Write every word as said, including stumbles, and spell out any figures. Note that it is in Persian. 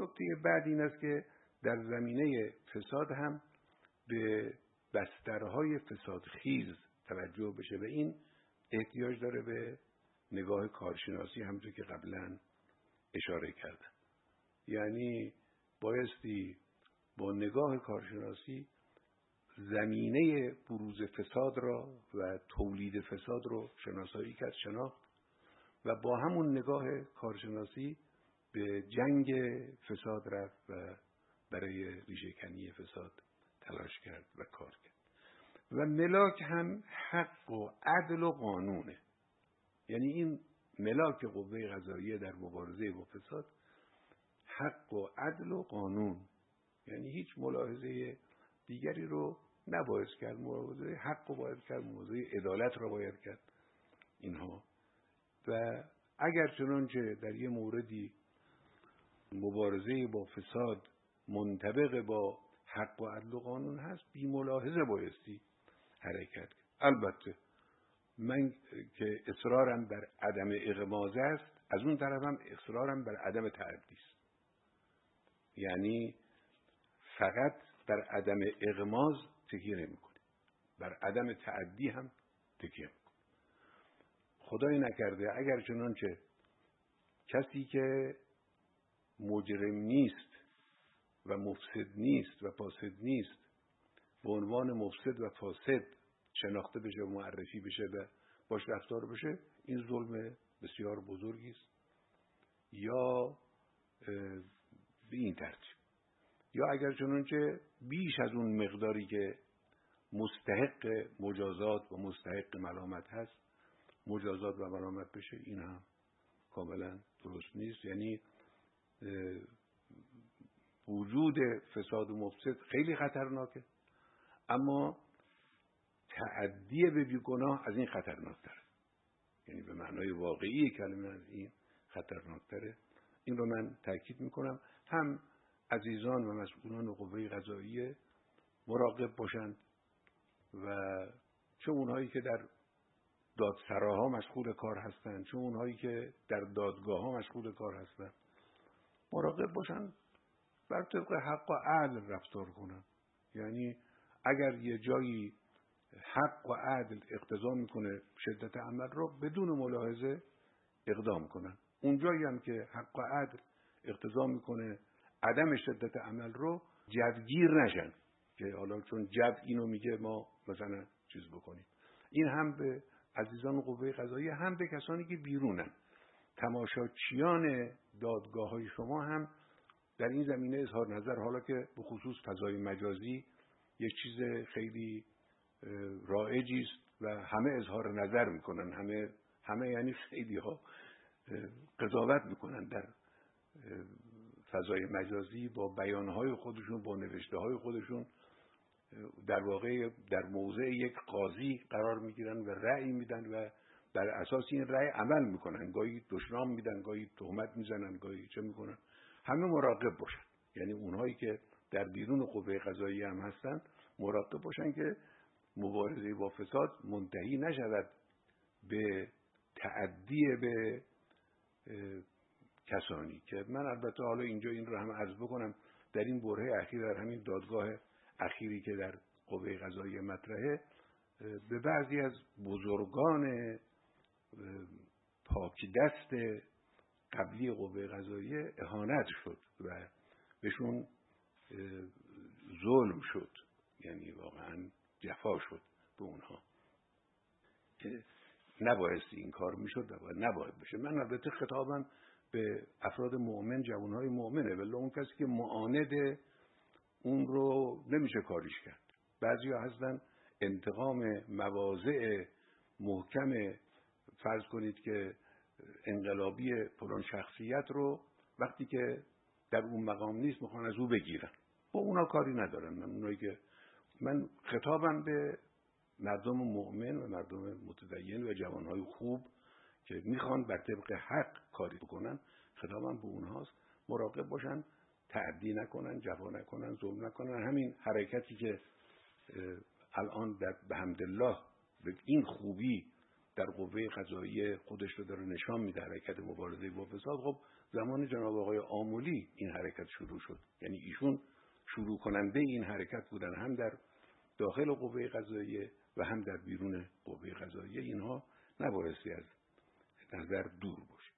نکته بعد این است که در زمینه فساد هم به بسترهای فسادخیز توجه بشه و این احتیاج داره به نگاه کارشناسی، همونطور که قبلا اشاره کردم. یعنی بایستی با نگاه کارشناسی زمینه بروز فساد را و تولید فساد رو شناسایی کرد، شناخت و با همون نگاه کارشناسی به جنگ فساد رفت و برای ریشه‌کنی فساد تلاش کرد و کار کرد. و ملاک هم حق و عدل و قانونه. یعنی این ملاک قوه قضاییه در مبارزه با فساد حق و عدل و قانون، یعنی هیچ ملاحظه دیگری رو نباید کرد، ملاحظه حق رو باید کرد، ملاحظه عدالت رو باید کرد اینها. و اگر چنانچه در یه موردی مبارزه با فساد منطبق با حق و عدل و قانون هست، بی ملاحظه بایستی حرکت. البته من که اصرارم بر عدم اغماض است، از اون طرف هم اصرارم بر عدم تعدی است. یعنی فقط بر عدم اغماض تکیه نمی‌کنه، بر عدم تعدی هم تکیه می‌کنه. خدای نکرده اگر چنانچه کسی که مجرم نیست و مفسد نیست و فاسد نیست به عنوان مفسد و فاسد شناخته بشه و معرفی بشه و باش رفتار بشه، این ظلم بسیار بزرگی است. یا به این ترتیب، یا اگر چنانچه بیش از اون مقداری که مستحق مجازات و مستحق ملامت هست مجازات و ملامت بشه، این هم کاملا درست نیست. یعنی وجود فساد و مفسد خیلی خطرناکه، اما تعدی به بیگناه از این خطرناکتره. یعنی به معنای واقعی کلمه از این خطرناکتره. این رو من تاکید میکنم. هم عزیزان و مسئولان قوه قضاییه مراقب باشند و چه اونهایی که در دادسراها مشغول کار هستند، چه اونهایی که در دادگاه ها مشغول کار هستند، مراقب باشند بر طبق حق و عدل رفتار کنند. یعنی اگر یه جایی حق و عدل اقتضا میکنه شدت عمل رو بدون ملاحظه اقدام کنن، اون جایی هم که حق و عدل اقتضا میکنه عدم شدت عمل رو جوگیر نشن که حالا چون جو اینو میگه ما مثلا چیز بکنیم. این هم به عزیزان قوه قضاییه، هم به کسانی که بیرونن. تماشاچیان دادگاه های شما هم در این زمینه اظهار نظر، حالا که به خصوص فضای مجازی یک چیز خیلی رایجی است و همه اظهار نظر میکنن، همه همه یعنی خیلی ها قضاوت میکنن در فضای مجازی با بیانهای خودشون، با نوشته های خودشون، در واقع در موضع یک قاضی قرار میگیرن و رأی میدن و بر اساس این رأی عمل میکنن. گاهی دشنام میدن، گاهی تهمت میزنن، گاهی چه میکنن. همه مراقب باشن. یعنی اونهایی که در بیرون قوه قضاییه هم هستن مراقب باشن که مبارزه با فساد منتهی نشود به تعدی به کسانی که من البته حالا اینجا این رو هم عرض بکنم، در این برهه اخیر، در همین دادگاه اخیری که در قوه قضاییه مطرحه، به بعضی از بزرگان پاک دست قبلی قوه قضاییه اهانت شد و بهشون ظلم شد. یعنی واقعا جفا شد به اونها که نباید این کار میشد و نباید بشه. من البته خطابم به افراد مؤمن، جوانهای مؤمنه، ولی اون کسی که معاند اون رو نمیشه کاریش کرد. بعضی ها هستن انتقام مواضع محکم، فرض کنید که انقلابی فلان شخصیت رو وقتی که در اون مقام نیست میخوان از او بگیرن. با اونا کاری ندارن. من اونایی که من خطابم به مردم مؤمن و مردم متدین و جوانهای خوب که میخوان بر طبق حق کاری بکنن، خطابم به اونهاست. مراقب باشن، تعدی نکنن، جفا نکنن، ظلم نکنن. همین حرکتی که الان در بحمدالله به این خوبی در قوه قضاییه خودش رو داره نشان میده، حرکت مبارزه با فساد، خب زمان جناب آقای آملی این حرکت شروع شد. یعنی ایشون شروع کننده این حرکت بودن، هم در داخل قوه قضاییه و هم در بیرون قوه قضاییه. اینها نبایستی از نظر دور باشه.